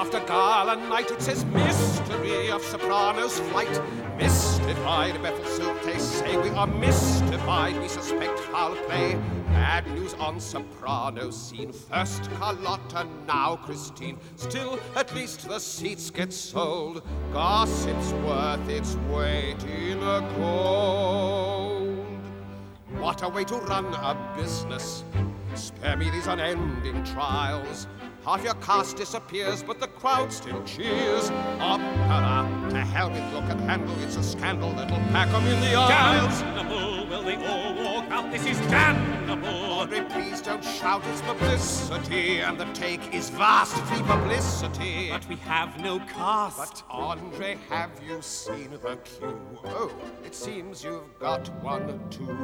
after gala night, it says mystery of soprano's flight. Mystified, baffled, so they say we are mystified. We suspect foul play. Bad news on soprano scene. First Carlotta, now Christine. Still, at least the seats get sold. Gossip's worth its weight in gold. What a way to run a business. Spare me these unending trials. Half your cast disappears, but the crowd still cheers. Opera, to hell with look and handle. It's a scandal that'll pack 'em in the aisles. Damnable, will they all walk out? This is damnable. Audrey, please don't shout, it's publicity. And the take is vast free publicity. But we have no cast. But Andre, have you seen the cue? Oh, it seems you've got one too.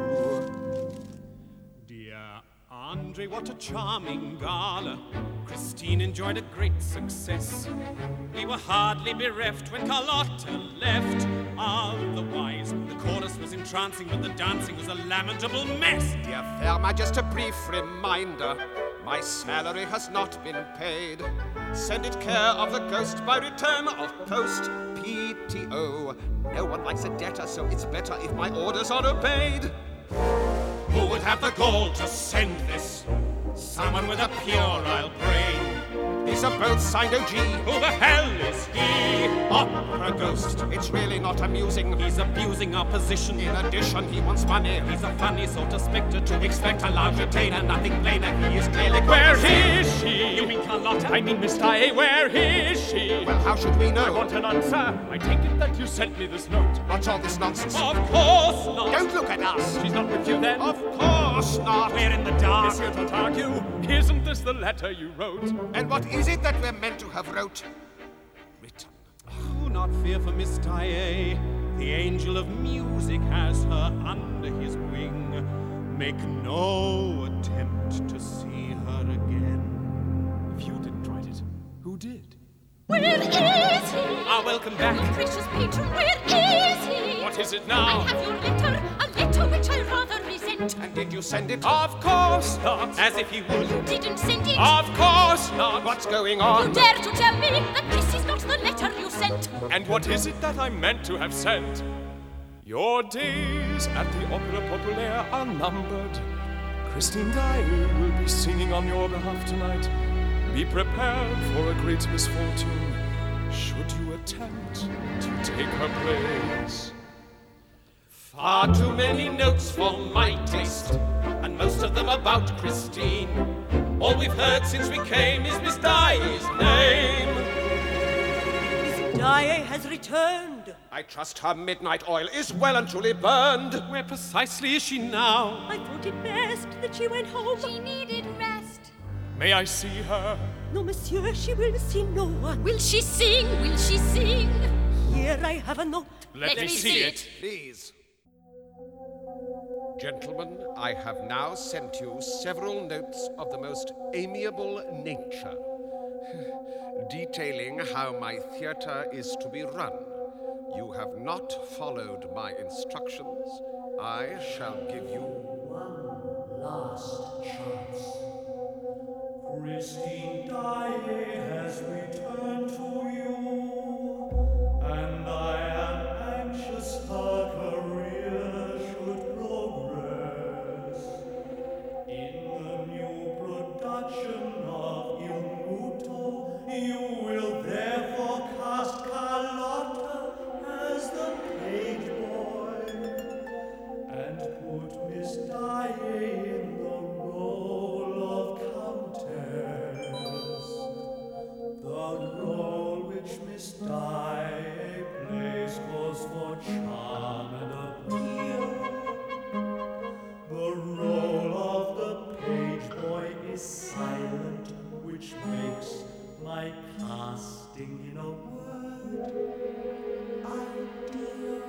Dear Andre, what a charming gala. Christine enjoyed a great success. We were hardly bereft when Carlotta left. Otherwise, the chorus was entrancing, but the dancing was a lamentable mess. Dear fair Majesty, brief reminder. My salary has not been paid. Send it care of the ghost by return of post. PTO. No one likes a debtor, so it's better if my orders are obeyed. Who would have the gall to send this? Someone with a puerile brain. These are both signed OG. Who the hell is he? Opera ghost. It's really not amusing. He's abusing our position. In addition, he wants money. He's a funny sort of spectre to expect a large retainer. Nothing plainer. He is clearly. Where is she? You mean Carlotta? I mean Miss Daae, where is she? Well, how should we know? I want an answer. I take it that you sent me this note. What's all this nonsense? Of course not. Don't look at us. She's not with you then? Of course not. We're in the dark. Monsieur Tartague, isn't this the letter you wrote? And what is it that we're meant to have written? Do not fear for Miss Daae. The angel of music has her under his wing. Make no attempt to see her again. If you didn't write it, who did? Where is he? Welcome back. Oh, precious patron, where is he? What is it now? I have your letter, a letter which I rather resent. And did you send it? Of course not. As if you would. You didn't send it. Of course not. What's going You on? dare to tell me that this is not the letter you sent? And what is it that I meant to have sent? Your days at the Opera Populaire are numbered. Christine Daae will be singing on your behalf tonight. Be prepared for a great misfortune should you attempt to take her place. Far too many notes for my taste, and most of them about Christine. All we've heard since we came is Miss Daae's name. Miss Daae has returned. I trust her midnight oil is well and truly burned. Where precisely is she now? I thought it best that she went home. She needed rest. May I see her? No, monsieur, she will see no one. Will she sing? Will she sing? Here I have a note. Let me see it. Please. Gentlemen, I have now sent you several notes of the most amiable nature, detailing how my theatre is to be run. You have not followed my instructions. I shall give you one last chance. Christine Daae has returned to you, and I am anxious her career should progress. In the new production of Il Muto, you will therefore cast Carlotta as the page boy, and put Miss Daae in the role of Countess, the role which Miss Daae plays calls for charm and appeal. The role of the page boy is silent, which makes my casting in a word ideal.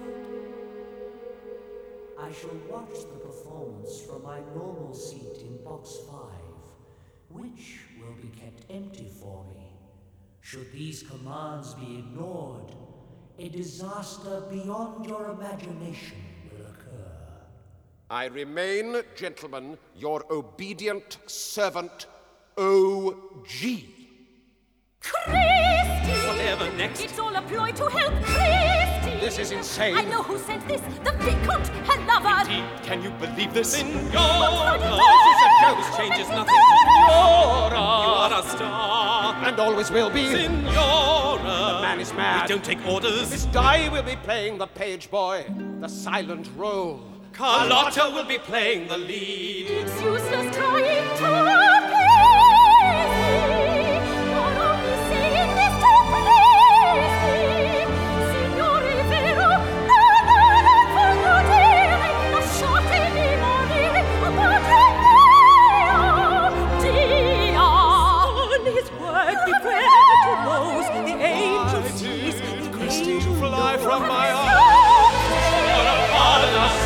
I shall watch the performance from my normal seat in box 5, which will be kept empty for me. Should these commands be ignored, a disaster beyond your imagination will occur. I remain, gentlemen, your obedient servant, O.G. Christy! Whatever next? It's all a ploy to help Christy! This is insane. I know who sent this. The Vicomte, her lover. Indeed, can you believe this? Signora! This is a joke. This changes nothing. Signora! You are a star. And always will be. Signora! The man is mad. We don't take orders. Miss Di will be playing the page boy, the silent role. Carlotta will be playing the lead. It's useless trying to please me. You're only saying this to please me. Signore vero, non forgotere, lasciatemi morire, padre mio, Dio. On his word we pray to rose, the angel sees, the Christy, angel fly knows. from my arms. Signora, pardon us.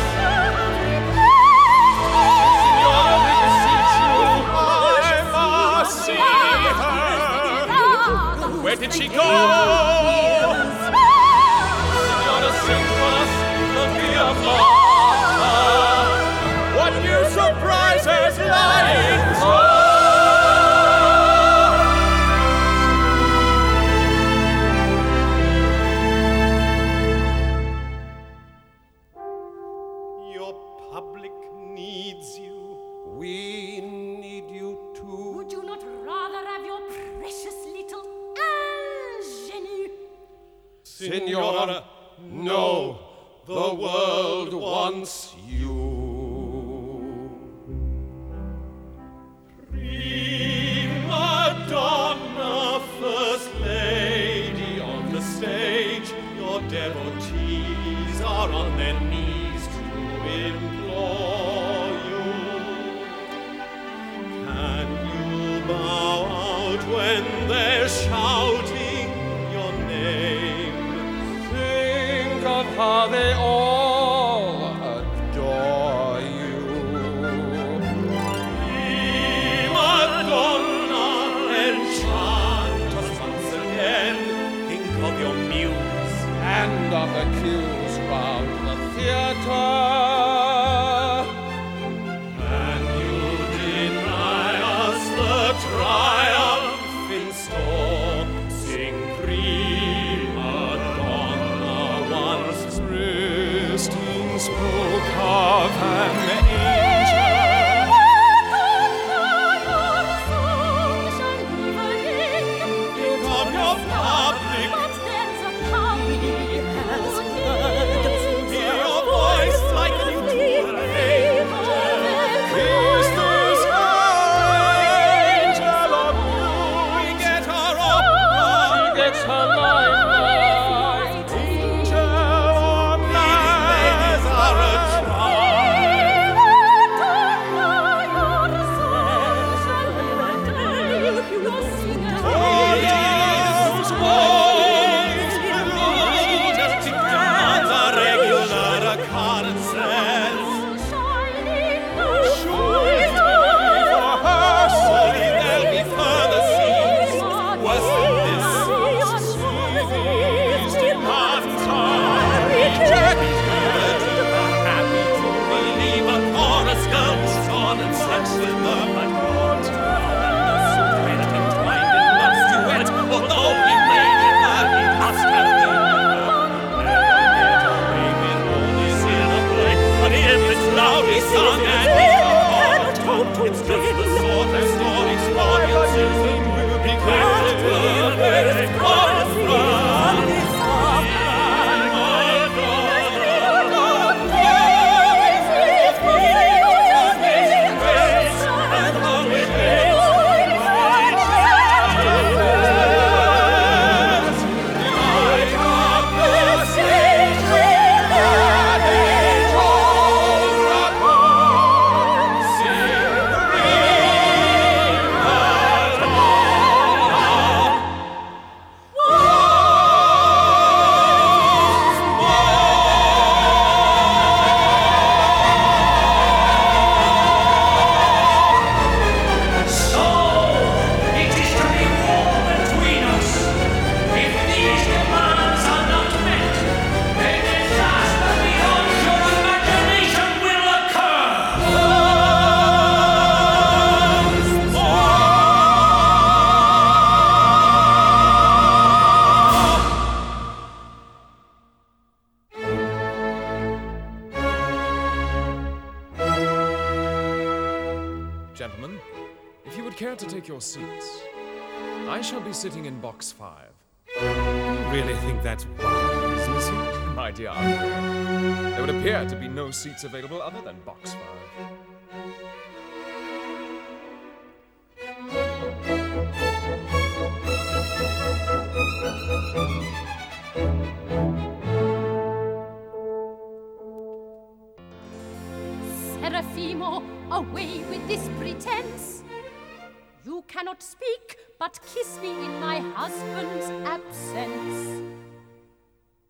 Signora, we beseech you. I must see her. Where did she go? Signora, sing for us the Via Marta. What new surprises lie in store? Your public needs you. We need you too. Would you not rather have your precious little ingénue? Signora, no, the world wants you. Prima donna, first lady on the stage, your devotees are on their knees to implore you. Can you bow out when they're shouting your name? Think of how they all adore you. Prima donna, enchant us once again. Think of your muse. And of the cues round the theater. And you deny us the triumph in store. Sing prima donna once. Christine spoke of an angel. Think of your public. Hear your voice like you do an angel. Is this angel of We get her opera. gets her limelight? Angel on Ladies are a demands a regular occurrences. Surely there'll be further scenes worse than this. These demands are rejected. Happy to believe a chorus girl was on and such with the court. Sweat entwined in love's duet, although he made it that he must have been. Make it all is in a play, but if it's loudly sung and it's just the sort of stories audiences will be glad to hear. Chorus from Prima would care to take your seats, I shall be sitting in box 5. You really think that's wise, monsieur? My dear Andre, there would appear to be no seats available other than box 5. Seraphimo, away with this pretense. You cannot speak, but kiss me in my husband's absence.